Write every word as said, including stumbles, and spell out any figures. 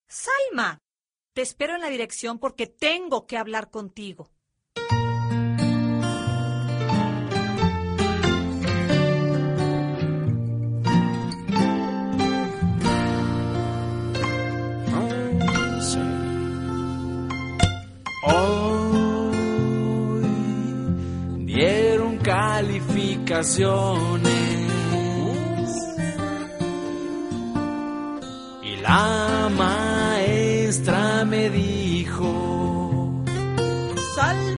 Salma, te espero en la dirección porque tengo que hablar contigo. Hoy dieron calificaciones y la maestra me dijo: Salma.